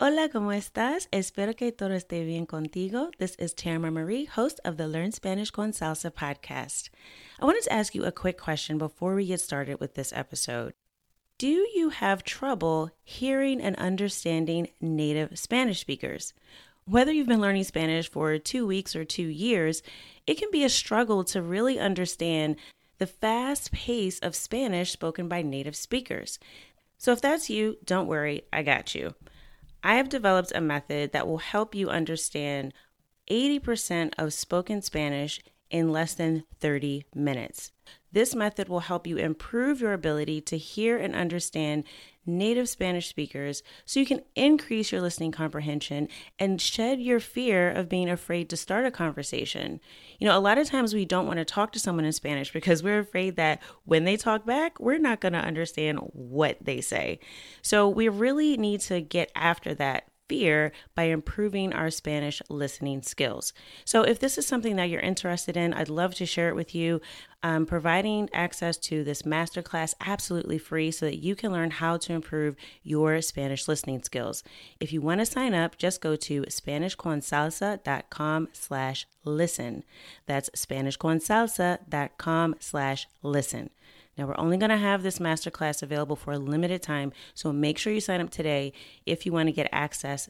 Hola, ¿cómo estás? Espero que todo esté bien contigo. This is Tamara Marie, host of the Learn Spanish con Salsa podcast. I wanted to ask you a quick question before we get started with this episode. Do you have trouble hearing and understanding native Spanish speakers? Whether you've been learning Spanish for 2 weeks or 2 years, it can be a struggle to really understand the fast pace of Spanish spoken by native speakers. So if that's you, don't worry, I got you. I have developed a method that will help you understand 80% of spoken Spanish in less than 30 minutes. This method will help you improve your ability to hear and understand native Spanish speakers so you can increase your listening comprehension and shed your fear of being afraid to start a conversation. You know, a lot of times we don't want to talk to someone in Spanish because we're afraid that when they talk back, we're not going to understand what they say. So we really need to get after that fear by improving our Spanish listening skills. So if this is something that you're interested in, I'd love to share it with you. I'm providing access to this masterclass absolutely free so that you can learn how to improve your Spanish listening skills. If you want to sign up, just go to SpanishConSalsa.com/listen. That's SpanishConSalsa.com/listen. Now, we're only going to have this masterclass available for a limited time, so make sure you sign up today if you want to get access,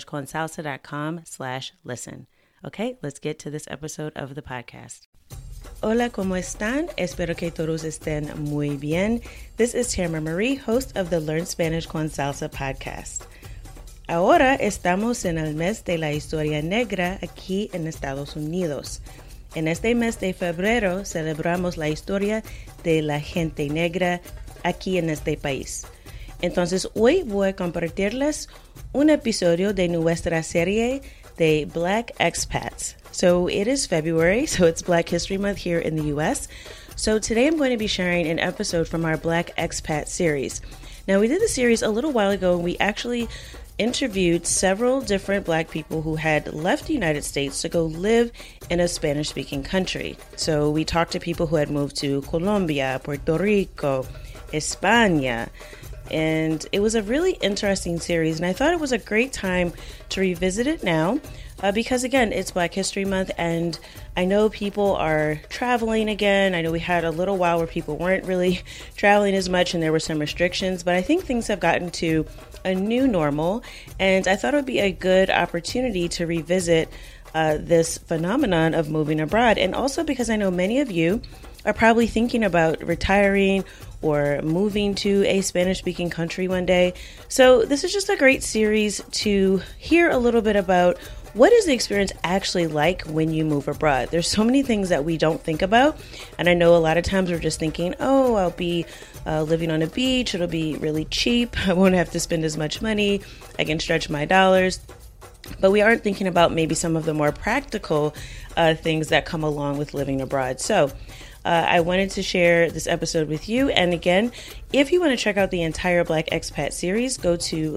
SpanishConSalsa.com/listen. Okay, let's get to this episode of the podcast. Hola, ¿cómo están? Espero que todos estén muy bien. This is Tamara Marie, host of the Learn Spanish con Salsa podcast. Ahora estamos en el mes de la historia negra aquí en Estados Unidos. En este mes de febrero celebramos la historia de la gente negra aquí en este país. Entonces hoy voy a compartirles un episodio de nuestra serie de Black Expats. So it is February, so it's Black History Month here in the US. So today I'm going to be sharing an episode from our Black Expat series. Now we did the series a little while ago and we actually interviewed several different Black people who had left the United States to go live in a Spanish-speaking country. So we talked to people who had moved to Colombia, Puerto Rico, España, and it was a really interesting series. And I thought it was a great time to revisit it now because, again, it's Black History Month, and I know people are traveling again. I know we had a little while where people weren't really traveling as much and there were some restrictions, but I think things have gotten to a new normal, and I thought it would be a good opportunity to revisit this phenomenon of moving abroad. And also because I know many of you are probably thinking about retiring or moving to a Spanish-speaking country one day. So this is just a great series to hear a little bit about what is the experience actually like when you move abroad. There's so many things that we don't think about, and I know a lot of times we're just thinking, oh, I'll be living on a beach, it'll be really cheap, I won't have to spend as much money, I can stretch my dollars. But we aren't thinking about maybe some of the more practical things that come along with living abroad. So I wanted to share this episode with you. And again, if you want to check out the entire Black Expat series, go to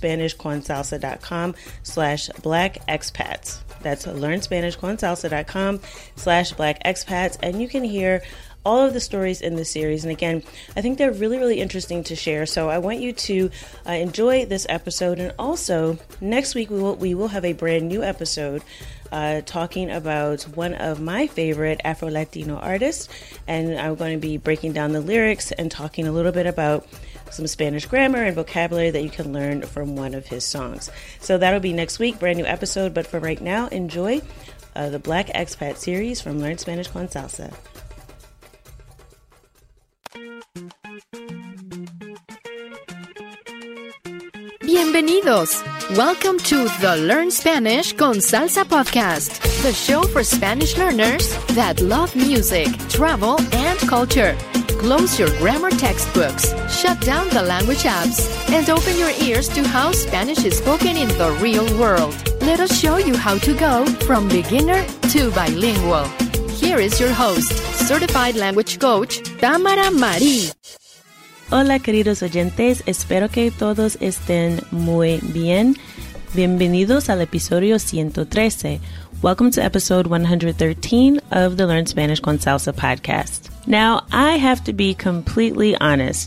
LearnSpanishConSalsa.com/Black Expats. That's LearnSpanishConSalsa.com/Black Expats. And you can hear all of the stories in the series. And again, I think they're really, really interesting to share. So I want you to enjoy this episode. And also, next week we will have a brand new episode talking about one of my favorite Afro-Latino artists. And I'm going to be breaking down the lyrics and talking a little bit about some Spanish grammar and vocabulary that you can learn from one of his songs. So that'll be next week, brand new episode. But for right now, enjoy the Black Expat series from Learn Spanish con Salsa. Bienvenidos! Welcome to the Learn Spanish con Salsa podcast, the show for Spanish learners that love music, travel, and culture. Close your grammar textbooks, shut down the language apps, and open your ears to how Spanish is spoken in the real world. Let us show you how to go from beginner to bilingual. Here is your host, certified language coach, Tamara Marie. Hola, queridos oyentes. Espero que todos estén muy bien. Bienvenidos al episodio 113. Welcome to episode 113 of the Learn Spanish con Salsa podcast. Now, I have to be completely honest.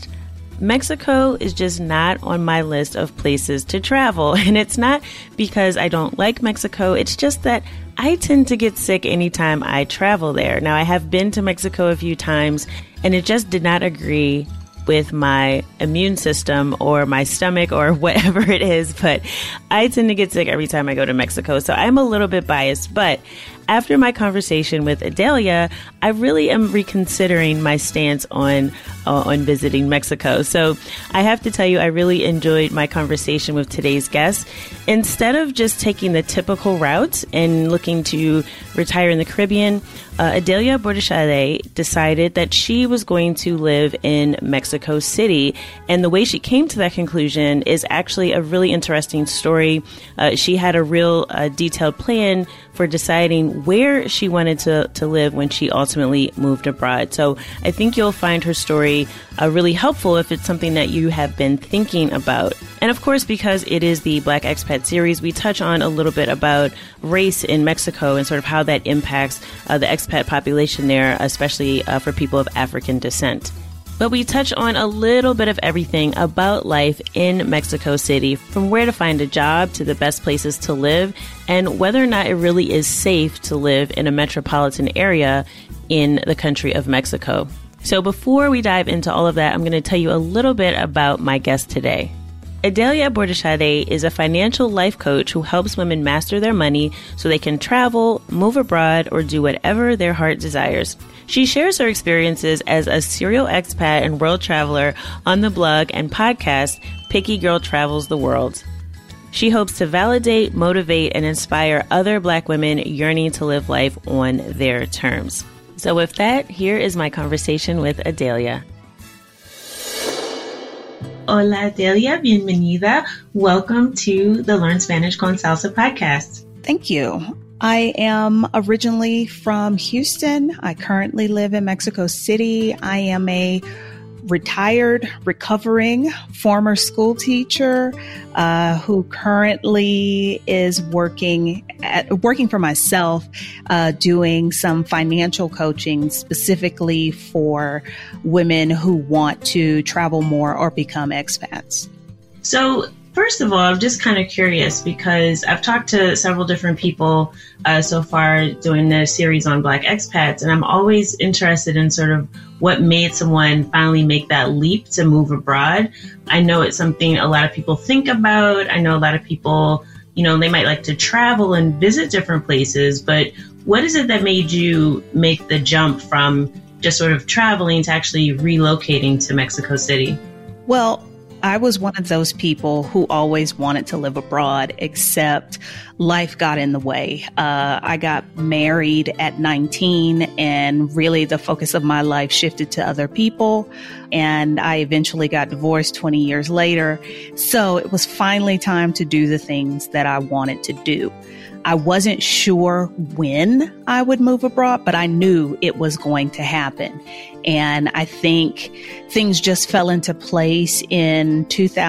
Mexico is just not on my list of places to travel. And it's not because I don't like Mexico. It's just that I tend to get sick anytime I travel there. Now, I have been to Mexico a few times, and it just did not agree with my immune system or my stomach or whatever it is. But I tend to get sick every time I go to Mexico. So I'm a little bit biased. But after my conversation with Adelia, I really am reconsidering my stance on visiting Mexico. So I have to tell you, I really enjoyed my conversation with today's guest. Instead of just taking the typical route and looking to retire in the Caribbean, Adelia Bordechade decided that she was going to live in Mexico City. And the way she came to that conclusion is actually a really interesting story. She had a real detailed plan for deciding where she wanted to live when she ultimately moved abroad. So I think you'll find her story really helpful if it's something that you have been thinking about. And of course, because it is the Black Expat series, we touch on a little bit about race in Mexico and sort of how that impacts the expat population there, especially for people of African descent. But we touch on a little bit of everything about life in Mexico City, from where to find a job to the best places to live, and whether or not it really is safe to live in a metropolitan area in the country of Mexico. So before we dive into all of that, I'm going to tell you a little bit about my guest today. Adelia Bordechade is a financial life coach who helps women master their money so they can travel, move abroad, or do whatever their heart desires. She shares her experiences as a serial expat and world traveler on the blog and podcast, Picky Girl Travels the World. She hopes to validate, motivate, and inspire other Black women yearning to live life on their terms. So with that, here is my conversation with Adelia. Hola, Adelia. Bienvenida. Welcome to the Learn Spanish con Salsa podcast. Thank you. I am originally from Houston. I currently live in Mexico City. I am a retired, recovering former school teacher who currently is working for myself, doing some financial coaching specifically for women who want to travel more or become expats. So, first of all, I'm just kind of curious because I've talked to several different people so far doing the series on Black expats, and I'm always interested in sort of what made someone finally make that leap to move abroad. I know it's something a lot of people think about. I know a lot of people, they might like to travel and visit different places, but what is it that made you make the jump from just sort of traveling to actually relocating to Mexico City? Well, I was one of those people who always wanted to live abroad, except life got in the way. I got married at 19, and really the focus of my life shifted to other people. And I eventually got divorced 20 years later. So it was finally time to do the things that I wanted to do. I wasn't sure when I would move abroad, but I knew it was going to happen. And I think things just fell into place in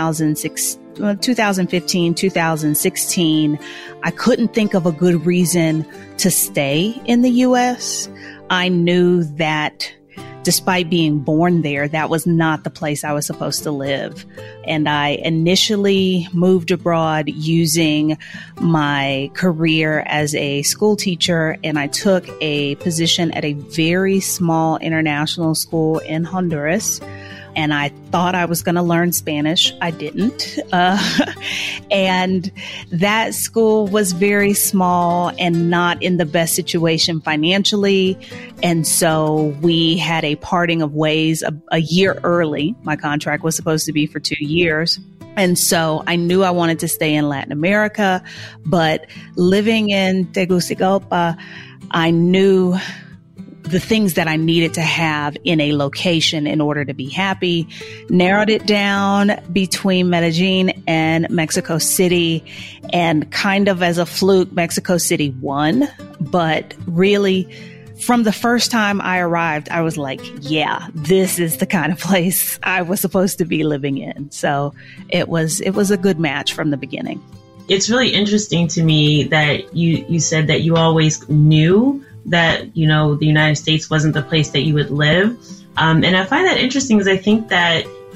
2015, 2016. I couldn't think of a good reason to stay in the U.S. I knew that despite being born there, that was not the place I was supposed to live. And I initially moved abroad using my career as a school teacher, and I took a position at a very small international school in Honduras. And I thought I was going to learn Spanish. I didn't. And that school was very small and not in the best situation financially. And so we had a parting of ways a year early. My contract was supposed to be for 2 years. And so I knew I wanted to stay in Latin America, but living in Tegucigalpa, I knew the things that I needed to have in a location in order to be happy, narrowed it down between Medellin and Mexico City, and kind of as a fluke, Mexico City won. But really, from the first time I arrived, I was like, yeah, this is the kind of place I was supposed to be living in. So it was a good match from the beginning. It's really interesting to me that you said that you always knew that, the United States wasn't the place that you would live. And I find that interesting because I think that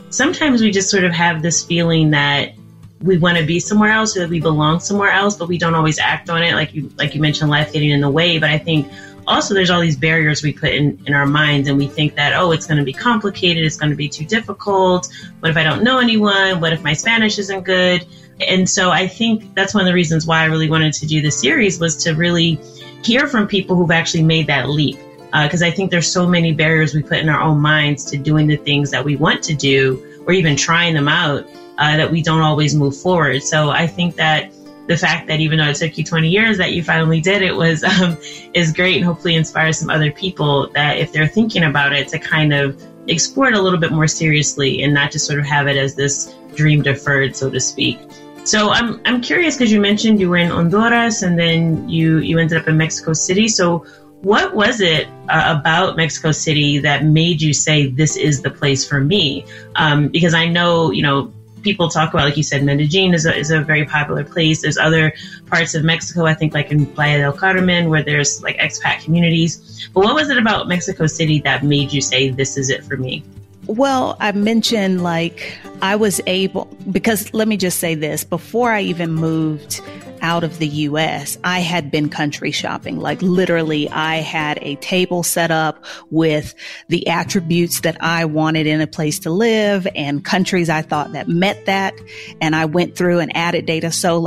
sometimes we just sort of have this feeling that we want to be somewhere else or that we belong somewhere else, but we don't always act on it. Like you mentioned, life getting in the way. But I think also there's all these barriers we put in our minds, and we think that, oh, it's going to be complicated. It's going to be too difficult. What if I don't know anyone? What if my Spanish isn't good? And so I think that's one of the reasons why I really wanted to do this series, was to really hear from people who've actually made that leap. Because I think there's so many barriers we put in our own minds to doing the things that we want to do, or even trying them out, that we don't always move forward. So I think that the fact that even though it took you 20 years that you finally did it is great, and hopefully inspires some other people that if they're thinking about it, to kind of explore it a little bit more seriously and not just sort of have it as this dream deferred, so to speak. So I'm curious, because you mentioned you were in Honduras and then you ended up in Mexico City. So what was it about Mexico City that made you say, this is the place for me? Because I know, people talk about, like you said, Medellin is a very popular place. There's other parts of Mexico, I think, like in Playa del Carmen, where there's like expat communities. But what was it about Mexico City that made you say, this is it for me? Well, I mentioned I was able, because let me just say this, before I even moved out of the U.S., I had been country shopping. Like literally, I had a table set up with the attributes that I wanted in a place to live and countries I thought that met that. And I went through and added data. So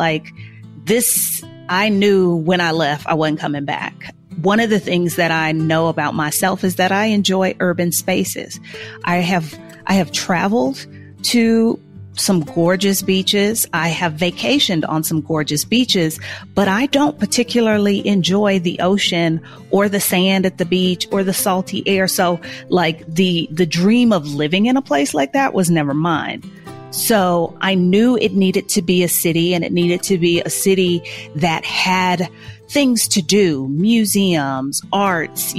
this, I knew when I left, I wasn't coming back. One of the things that I know about myself is that I enjoy urban spaces. I have traveled to some gorgeous beaches. I have vacationed on some gorgeous beaches, but I don't particularly enjoy the ocean or the sand at the beach or the salty air. So the dream of living in a place like that was never mine. So I knew it needed to be a city, and it needed to be a city that had things to do, museums, arts,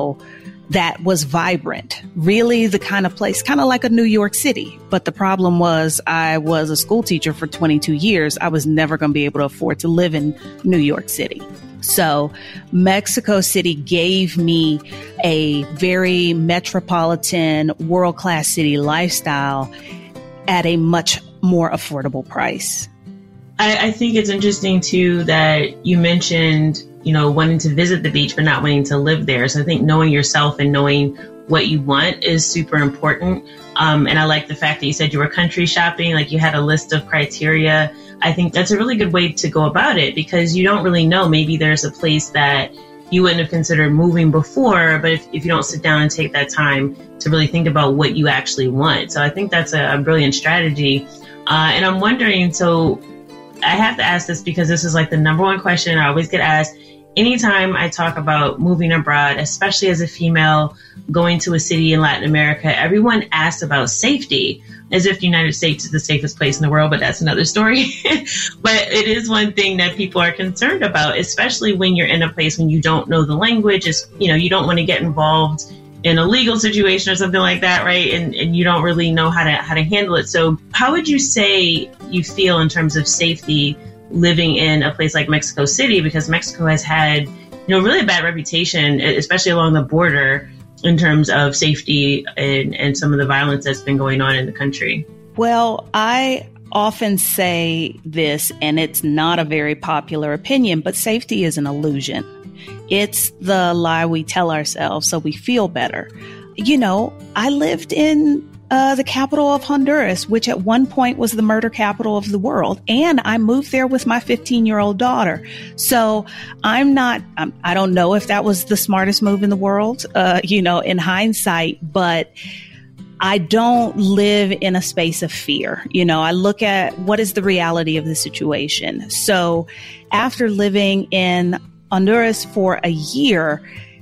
that was vibrant, really the kind of place, kind of like a New York City. But the problem was I was a school teacher for 22 years. I was never going to be able to afford to live in New York City. So Mexico City gave me a very metropolitan, world-class city lifestyle at a much more affordable price. I think it's interesting, too, that you mentioned, wanting to visit the beach, but not wanting to live there. So I think knowing yourself and knowing what you want is super important. And I like the fact that you said you were country shopping, like you had a list of criteria. I think that's a really good way to go about it, because you don't really know. Maybe there's a place that you wouldn't have considered moving before, but if you don't sit down and take that time to really think about what you actually want. So I think that's a brilliant strategy. And I'm wondering, so I have to ask this because this is like the number one question I always get asked anytime I talk about moving abroad, especially as a female going to a city in Latin America. Everyone asks about safety, as if the United States is the safest place in the world, but that's another story. But it is one thing that people are concerned about, especially when you're in a place when you don't know the language. You don't want to get involved in a legal situation or something like that, right? And you don't really know how to handle it. So how would you say you feel in terms of safety living in a place like Mexico City? Because Mexico has had, really a bad reputation, especially along the border, in terms of safety and some of the violence that's been going on in the country. Well, I often say this, and it's not a very popular opinion, but safety is an illusion. It's the lie we tell ourselves so we feel better. I lived in the capital of Honduras, which at one point was the murder capital of the world. And I moved there with my 15-year-old daughter. So I don't know if that was the smartest move in the world, in hindsight, but I don't live in a space of fear. I look at what is the reality of the situation. So after living in Honduras for a year,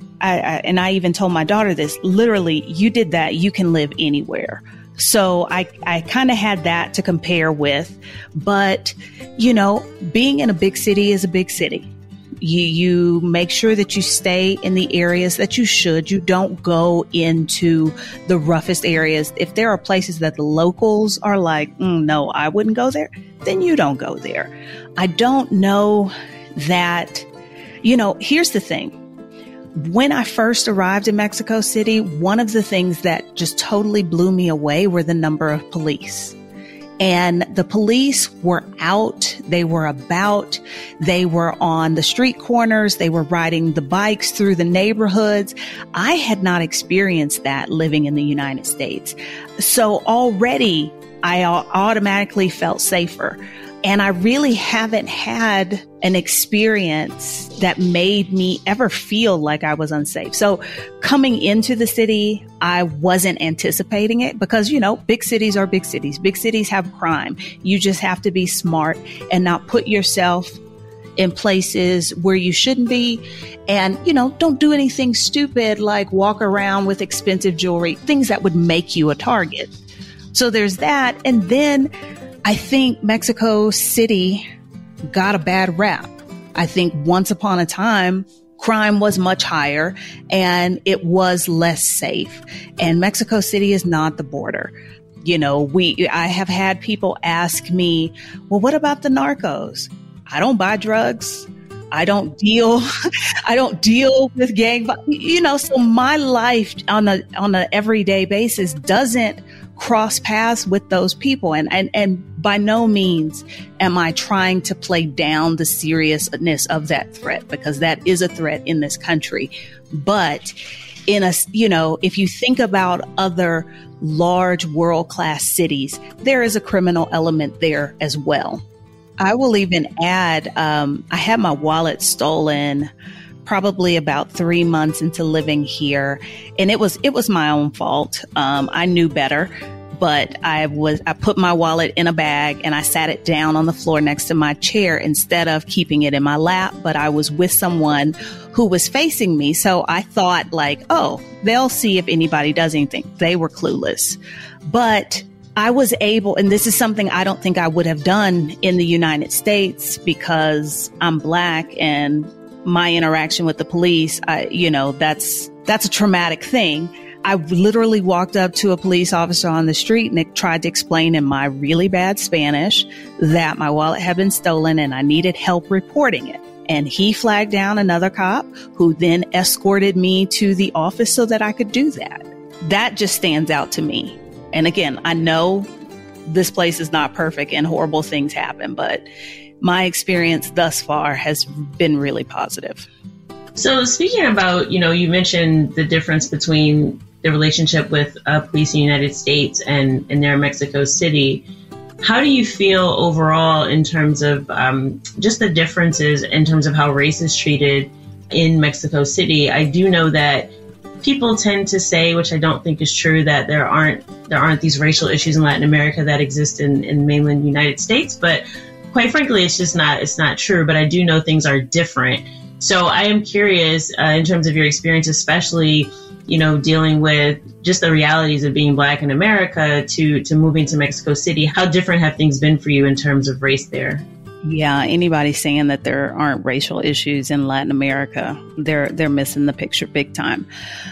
I even told my daughter this, literally, you did that, you can live anywhere. So I kind of had that to compare with. But, being in a big city is a big city. You make sure that you stay in the areas that you should. You don't go into the roughest areas. If there are places that the locals are like, no, I wouldn't go there, then you don't go there. I don't know that, here's the thing. When I first arrived in Mexico City, one of the things that just totally blew me away were the number of police. And the police were out, they were about, they were on the street corners, they were riding the bikes through the neighborhoods. I had not experienced that living in the United States. So already I automatically felt safer. And I really haven't had an experience that made me ever feel like I was unsafe. So coming into the city, I wasn't anticipating it because, you know, big cities are big cities. Big cities have crime. You just have to be smart and not put yourself in places where you shouldn't be. And, you know, don't do anything stupid like walk around with expensive jewelry, things that would make you a target. So there's that. And then I think Mexico City got a bad rap. I think once upon a time, crime was much higher and it was less safe. And Mexico City is not the border. You know, I have had people ask me, well, what about the narcos? I don't buy drugs. I don't deal with gang, you know, so my life on a everyday basis doesn't cross paths with those people. And by no means am I trying to play down the seriousness of that threat, because that is a threat in this country. But if you think about other large world-class cities, there is a criminal element there as well. I will even add, I had my wallet stolen probably about 3 months into living here. And it was my own fault. I knew better, but I put my wallet in a bag and I sat it down on the floor next to my chair instead of keeping it in my lap. But I was with someone who was facing me. So I thought like, oh, they'll see if anybody does anything. They were clueless. But I was able, and this is something I don't think I would have done in the United States because I'm Black and my interaction with the police, that's a traumatic thing. I literally walked up to a police officer on the street and tried to explain in my really bad Spanish that my wallet had been stolen and I needed help reporting it. And he flagged down another cop who then escorted me to the office so that I could do that. That just stands out to me. And again, I know this place is not perfect and horrible things happen, but my experience thus far has been really positive. So speaking about, you mentioned the difference between the relationship with police in the United States and there in Mexico City. How do you feel overall in terms of just the differences in terms of how race is treated in Mexico City? I do know that people tend to say, which I don't think is true, that there aren't these racial issues in Latin America that exist in mainland United States. But quite frankly, it's not true. But I do know things are different. So I am curious in terms of your experience, especially, dealing with just the realities of being Black in America to moving to Mexico City. How different have things been for you in terms of race there? Yeah, anybody saying that there aren't racial issues in Latin America, they're missing the picture big time.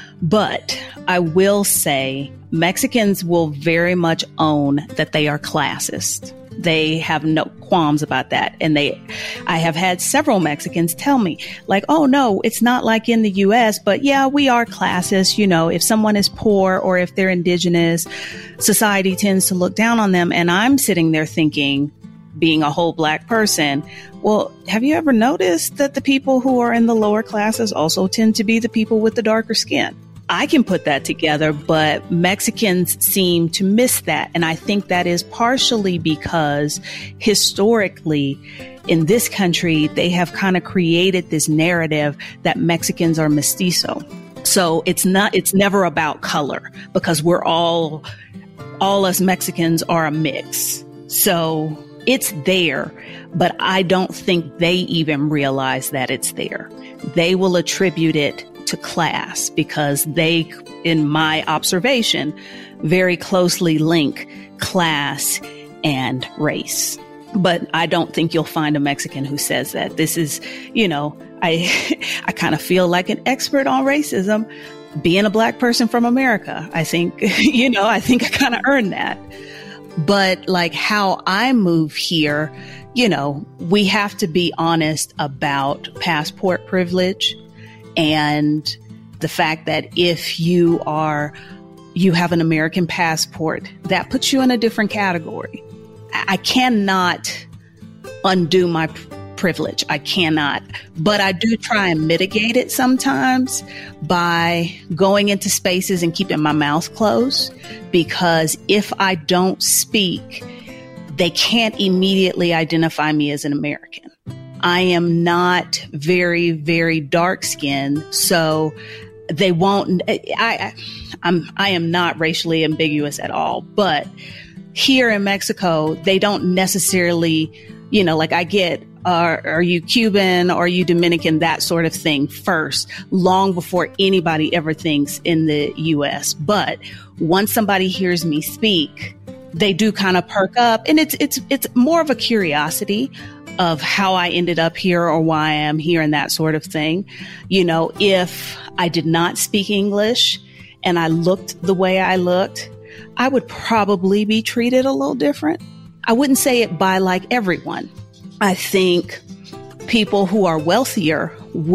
But I will say Mexicans will very much own that they are classist. They have no qualms about that. And I have had several Mexicans tell me like, oh no, it's not like in the US, but yeah, we are classist. If someone is poor or if they're indigenous, society tends to look down on them. And I'm sitting there thinking, being a whole Black person, well, have you ever noticed that the people who are in the lower classes also tend to be the people with the darker skin? I can put that together, but Mexicans seem to miss that. And I think that is partially because historically in this country, they have kind of created this narrative that Mexicans are mestizo. So it's never about color because we're all us Mexicans are a mix. So it's there, but I don't think they even realize that it's there. They will attribute it to class because they, in my observation, very closely link class and race. But I don't think you'll find a Mexican who says that. This is, I kind of feel like an expert on racism being a Black person from America. I think, I think I kind of earned that. But like how I move here, we have to be honest about passport privilege. And the fact that if you have an American passport, that puts you in a different category. I cannot undo my privilege. I cannot, but I do try and mitigate it sometimes by going into spaces and keeping my mouth closed, because if I don't speak, they can't immediately identify me as an American. I am not very, very dark skinned, so they won't, I am not racially ambiguous at all, but here in Mexico, they don't necessarily, like I get, are you Cuban? Are you Dominican? That sort of thing first, long before anybody ever thinks in the U.S. But once somebody hears me speak, they do kind of perk up, and it's more of a curiosity of how I ended up here or why I am here and that sort of thing. If I did not speak English and I looked the way I looked, I would probably be treated a little different. I wouldn't say it by like everyone. I think people who are wealthier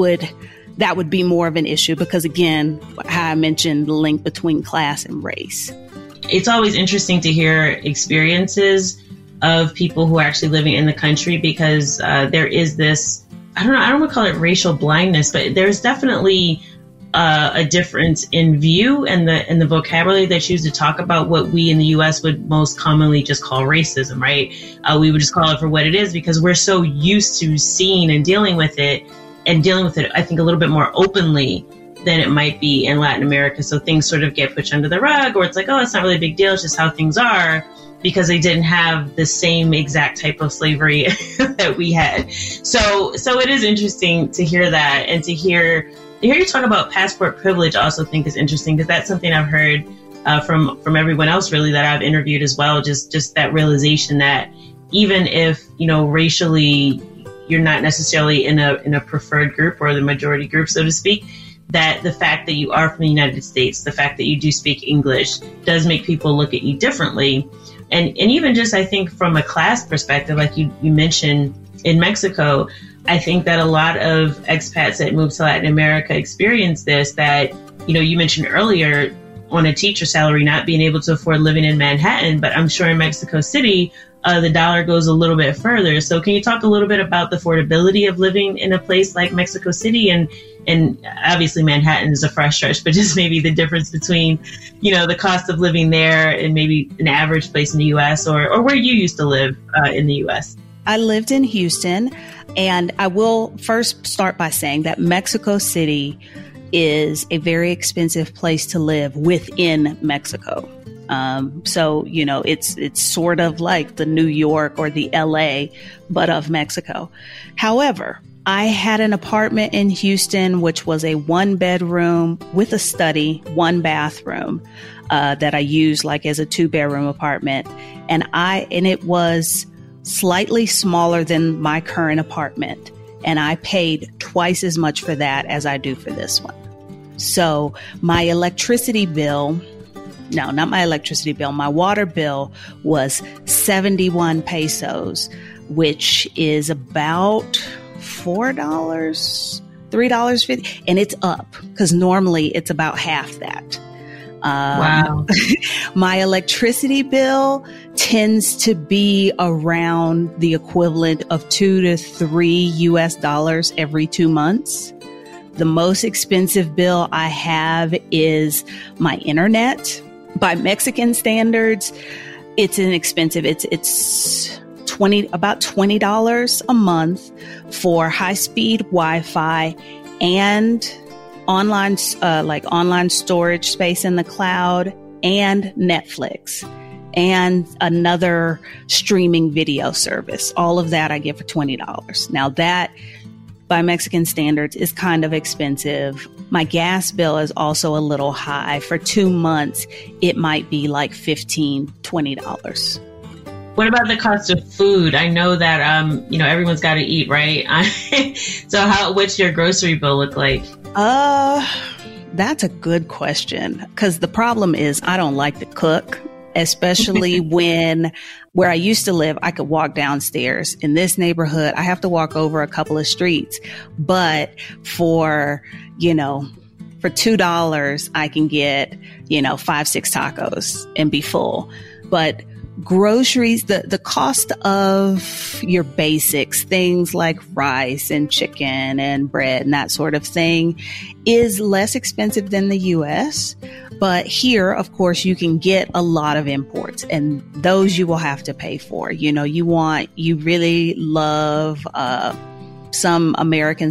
that would be more of an issue because, again, how I mentioned the link between class and race. It's always interesting to hear experiences of people who are actually living in the country because there is this, I don't want to call it racial blindness, but there's definitely a difference in view and the vocabulary they choose to talk about what we in the U.S. would most commonly just call racism, right? We would just call it for what it is because we're so used to seeing and dealing with it, I think, a little bit more openly than it might be in Latin America. So things sort of get pushed under the rug, or it's like, oh, it's not really a big deal. It's just how things are, because they didn't have the same exact type of slavery that we had. So it is interesting to hear that, and to hear you talk about passport privilege. I also think is interesting because that's something I've heard from everyone else really that I've interviewed as well. Just that realization that even if, racially you're not necessarily in a preferred group or the majority group, so to speak, that the fact that you are from the United States, the fact that you do speak English does make people look at you differently. And even just, I think, from a class perspective, like you mentioned in Mexico, I think that a lot of expats that move to Latin America experience this, that, you mentioned earlier on a teacher salary, not being able to afford living in Manhattan, but I'm sure in Mexico City, the dollar goes a little bit further. So can you talk a little bit about the affordability of living in a place like Mexico City? And obviously Manhattan is a fresh stretch, but just maybe the difference between, the cost of living there and maybe an average place in the U.S. or where you used to live in the U.S. I lived in Houston, and I will first start by saying that Mexico City is a very expensive place to live within Mexico. So, it's sort of like the New York or the LA, but of Mexico. However, I had an apartment in Houston, which was a 1-bedroom with a study, 1 bathroom, that I used like as a 2-bedroom apartment. And it was slightly smaller than my current apartment. And I paid twice as much for that as I do for this one. So my electricity bill, no, not my electricity bill, my water bill was 71 pesos, which is about $4, $3.50. And it's up because normally it's about half that. Wow. My electricity bill tends to be around the equivalent of $2 to $3 US every 2 months. The most expensive bill I have is my internet. By Mexican standards, it's inexpensive. It's about $20 a month for high-speed Wi-Fi and online storage space in the cloud and Netflix and another streaming video service. All of that I get for $20. Now that, by Mexican standards, is kind of expensive. My gas bill is also a little high. For 2 months, it might be like $15, $20. What about the cost of food? I know that, everyone's got to eat, right? So what's your grocery bill look like? That's a good question. Because the problem is I don't like to cook. especially where I used to live, I could walk downstairs. In this neighborhood, I have to walk over a couple of streets. But for $2, I can get, 5-6 tacos and be full. But groceries, the cost of your basics, things like rice and chicken and bread and that sort of thing, is less expensive than the U.S. But here, of course, you can get a lot of imports, and those you will have to pay for. You really love some American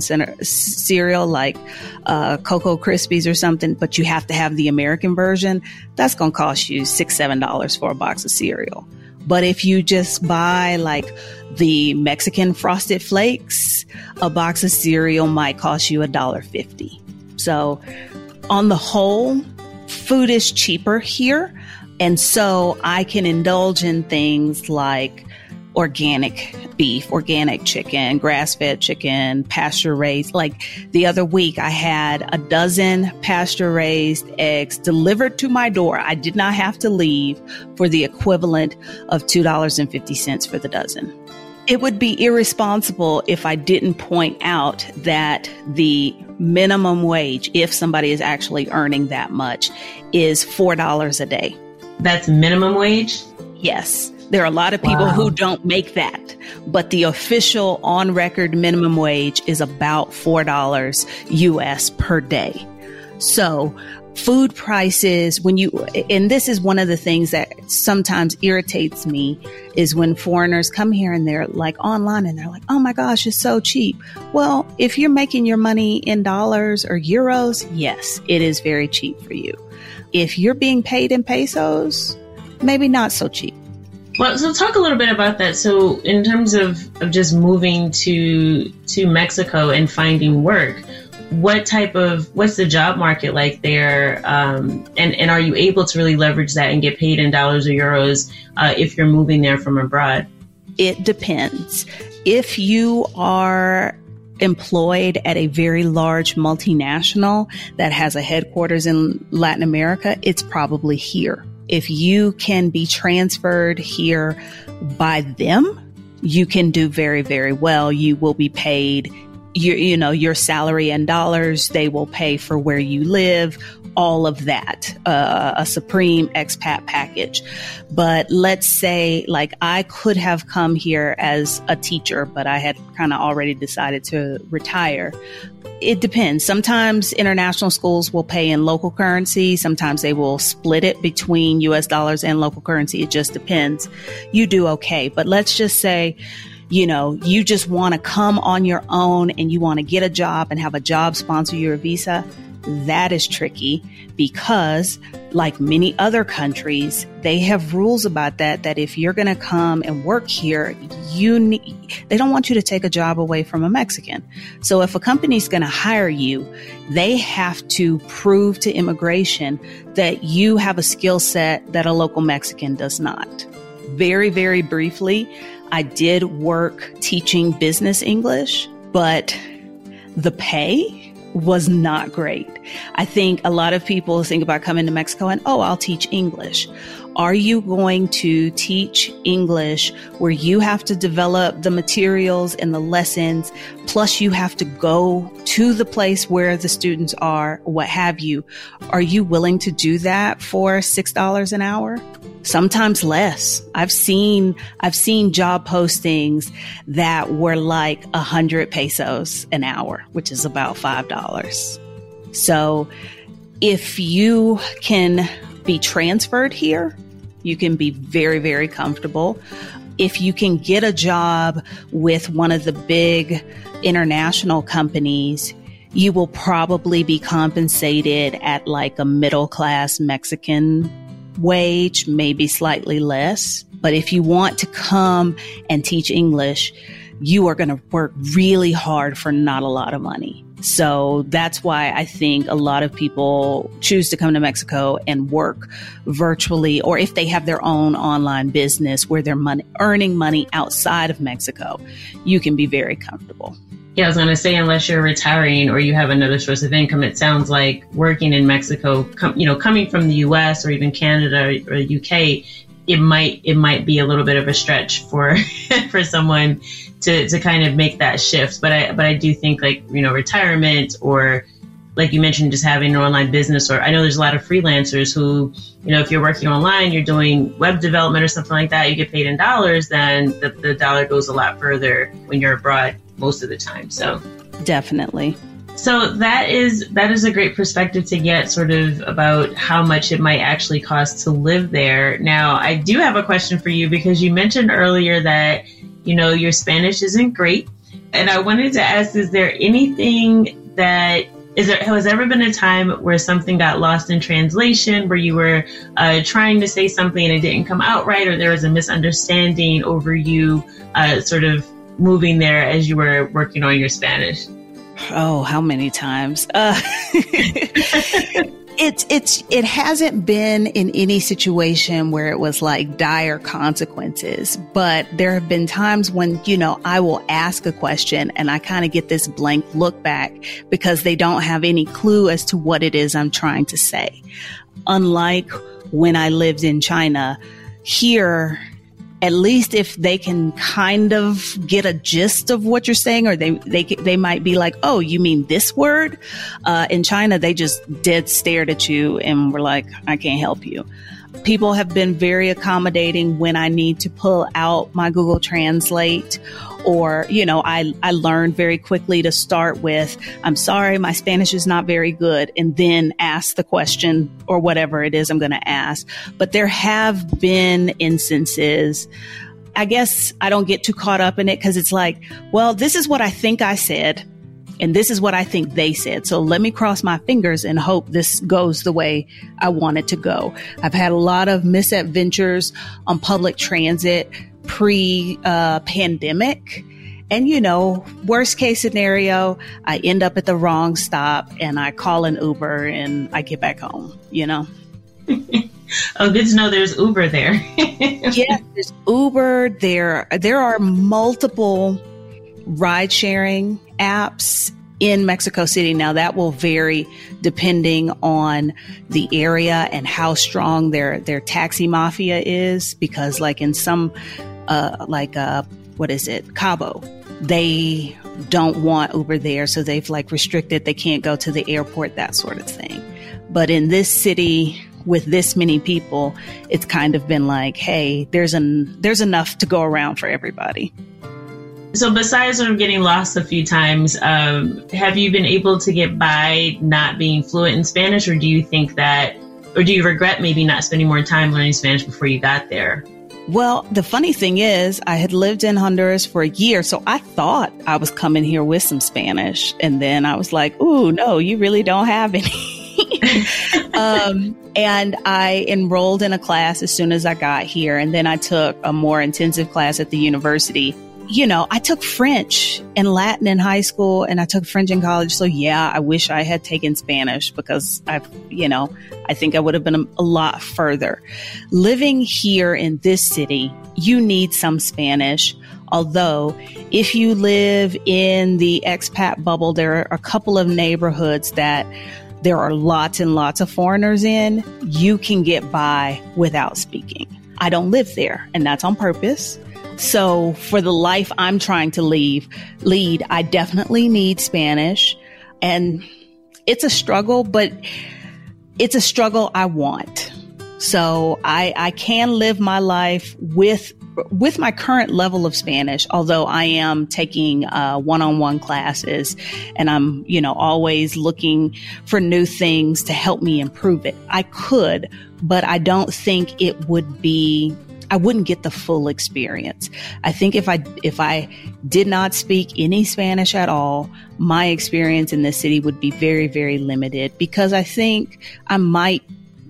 cereal like Cocoa Krispies or something, but you have to have the American version. That's going to cost you $6-7 for a box of cereal. But if you just buy like the Mexican Frosted Flakes, a box of cereal might cost you $1.50. So on the whole, food is cheaper here. And so I can indulge in things like organic beef, organic chicken, grass-fed chicken, pasture-raised. Like the other week, I had a dozen pasture-raised eggs delivered to my door. I did not have to leave for the equivalent of $2.50 for the dozen. It would be irresponsible if I didn't point out that the minimum wage, if somebody is actually earning that much, is $4 a day. That's minimum wage? Yes. There are a lot of people who don't make that, but the official on record minimum wage is about $4 US per day. So food prices, and this is one of the things that sometimes irritates me, is when foreigners come here and they're like online and they're like, oh my gosh, it's so cheap. Well, if you're making your money in dollars or euros, yes, it is very cheap for you. If you're being paid in pesos, maybe not so cheap. Well, so talk a little bit about that. So in terms of just moving to Mexico and finding work, what's the job market like there? And are you able to really leverage that and get paid in dollars or euros if you're moving there from abroad? It depends. If you are employed at a very large multinational that has a headquarters in Latin America, it's probably here. If you can be transferred here by them, you can do very, very well. You will be paid your salary in dollars. They will pay for where you live, all of that, a supreme expat package. But let's say like I could have come here as a teacher, but I had kind of already decided to retire. It depends. Sometimes international schools will pay in local currency. Sometimes they will split it between US dollars and local currency. It just depends. You do okay. But let's just say, you just want to come on your own and you want to get a job and have a job sponsor your visa. That is tricky because, like many other countries, they have rules about that if you're going to come and work here, they don't want you to take a job away from a Mexican. So if a company's going to hire you, they have to prove to immigration that you have a skill set that a local Mexican does not. Very, very briefly, I did work teaching business English, but the pay was not great. I think a lot of people think about coming to Mexico and, I'll teach English. Are you going to teach English where you have to develop the materials and the lessons, plus you have to go to the place where the students are, what have you? Are you willing to do that for $6 an hour? Sometimes less. I've seen job postings that were like 100 pesos an hour, which is about $5. So if you can be transferred here, you can be very, very comfortable. If you can get a job with one of the big international companies, you will probably be compensated at like a middle-class Mexican wage, maybe slightly less. But if you want to come and teach English, you are going to work really hard for not a lot of money. So that's why I think a lot of people choose to come to Mexico and work virtually, or if they have their own online business where they're earning money outside of Mexico, you can be very comfortable. Yeah, I was going to say, unless you're retiring or you have another source of income, it sounds like working in Mexico, coming from the U.S. or even Canada or UK, it might be a little bit of a stretch for for someone to kind of make that shift. But I do think, like, retirement, or like you mentioned, just having an online business, or I know there's a lot of freelancers who, if you're working online, you're doing web development or something like that, you get paid in dollars, then the dollar goes a lot further when you're abroad most of the time. So definitely. So that is a great perspective to get, sort of about how much it might actually cost to live there. Now, I do have a question for you, because you mentioned earlier that, your Spanish isn't great. And I wanted to ask, is there anything that has ever been a time where something got lost in translation, where you were trying to say something and it didn't come out right, or there was a misunderstanding over you sort of moving there as you were working on your Spanish? Oh, how many times? It hasn't been in any situation where it was like dire consequences, but there have been times when, I will ask a question and I kind of get this blank look back because they don't have any clue as to what it is I'm trying to say. Unlike when I lived in China, here, at least if they can kind of get a gist of what you're saying, or they might be like, oh, you mean this word? In China, they just dead stared at you and were like, I can't help you. People have been very accommodating when I need to pull out my Google Translate, or, I learned very quickly to start with, I'm sorry, my Spanish is not very good, and then ask the question or whatever it is I'm going to ask. But there have been instances, I guess I don't get too caught up in it because it's like, well, this is what I think I said, and this is what I think they said. So let me cross my fingers and hope this goes the way I want it to go. I've had a lot of misadventures on public transit pre-pandemic. And, worst case scenario, I end up at the wrong stop and I call an Uber and I get back home, Oh, good to know there's Uber there. Yeah, there's Uber. There are multiple ride-sharing apps in Mexico City. Now, that will vary depending on the area and how strong their taxi mafia is, because like in some Cabo, they don't want Uber there, so they've restricted, they can't go to the airport, that sort of thing. But in this city with this many people, it's kind of been like, hey, there's enough to go around for everybody. So besides sort of getting lost a few times, have you been able to get by not being fluent in Spanish, or do you think that, or do you regret maybe not spending more time learning Spanish before you got there? Well, the funny thing is, I had lived in Honduras for a year, so I thought I was coming here with some Spanish. And then I was like, ooh, no, you really don't have any. And I enrolled in a class as soon as I got here. And then I took a more intensive class at the university. I took French and Latin in high school, and I took French in college. So yeah, I wish I had taken Spanish, because I think I would have been a lot further. Living here in this city, you need some Spanish. Although if you live in the expat bubble, there are a couple of neighborhoods that there are lots and lots of foreigners in. You can get by without speaking. I don't live there, and that's on purpose. So for the life I'm trying to lead, I definitely need Spanish. And it's a struggle, but it's a struggle I want. So I can live my life with my current level of Spanish, although I am taking one-on-one classes, and I'm, always looking for new things to help me improve it. I could, but I don't think it would be, I wouldn't get the full experience. I think if I did not speak any Spanish at all, my experience in this city would be very, very limited, because I think I might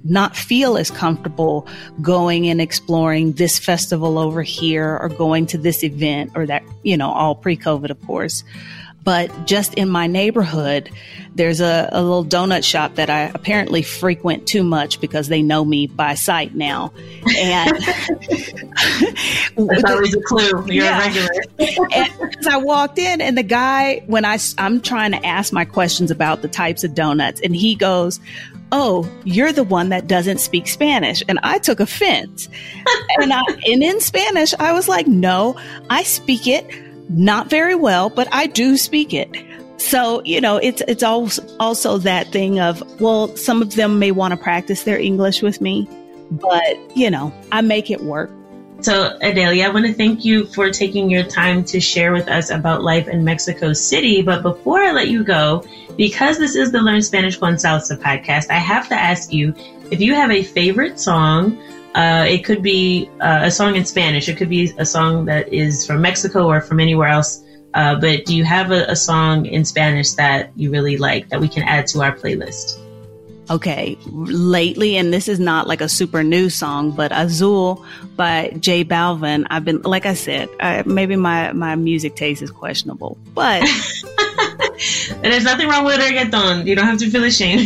not feel as comfortable going and exploring this festival over here or going to this event or that, all pre-COVID, of course. But just in my neighborhood, there's a little donut shop that I apparently frequent too much because they know me by sight now. And that's always a clue. You're a regular. And I walked in, and the guy, when I'm trying to ask my questions about the types of donuts, and he goes, "Oh, you're the one that doesn't speak Spanish." And I took offense. and in Spanish, I was like, "No, I speak it. Not very well, but I do speak it." So, it's also that thing of, well, some of them may want to practice their English with me, but, I make it work. So, Adelia, I want to thank you for taking your time to share with us about life in Mexico City. But before I let you go, because this is the Learn Spanish con Salsa podcast, I have to ask you if you have a favorite song. It could be a song in Spanish. It could be a song that is from Mexico or from anywhere else. But do you have a song in Spanish that you really like that we can add to our playlist? Okay. Lately, and this is not like a super new song, but Azul by J Balvin. I've been, like I said, maybe my music taste is questionable, but there's nothing wrong with reggaeton. You don't have to feel ashamed.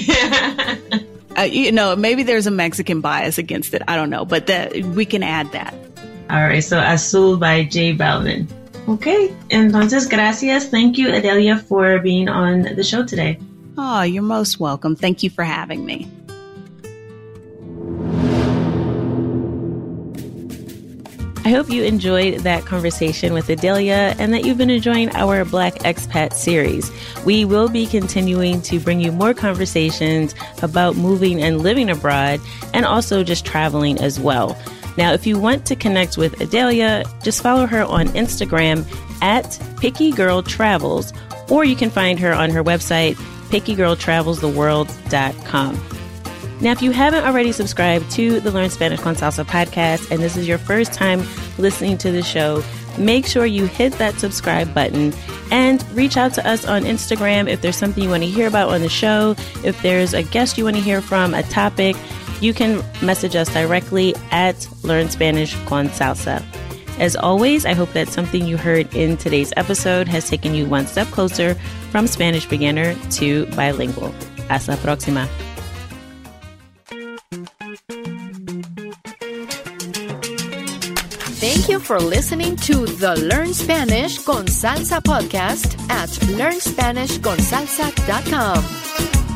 Maybe there's a Mexican bias against it. I don't know, but we can add that. All right. So Azul by J Balvin. Okay. Entonces, gracias. Thank you, Adelia, for being on the show today. Oh, you're most welcome. Thank you for having me. I hope you enjoyed that conversation with Adelia and that you've been enjoying our Black Expat series. We will be continuing to bring you more conversations about moving and living abroad and also just traveling as well. Now, if you want to connect with Adelia, just follow her on Instagram at PickyGirlTravels, or you can find her on her website, pickygirltravelstheworld.com. Now, if you haven't already subscribed to the Learn Spanish con Salsa podcast, and this is your first time listening to the show, make sure you hit that subscribe button and reach out to us on Instagram if there's something you want to hear about on the show. If there's a guest you want to hear from, a topic, you can message us directly at Learn Spanish con Salsa. As always, I hope that something you heard in today's episode has taken you one step closer from Spanish beginner to bilingual. Hasta la próxima. Thank you for listening to the Learn Spanish con Salsa podcast at learnspanishconsalsa.com.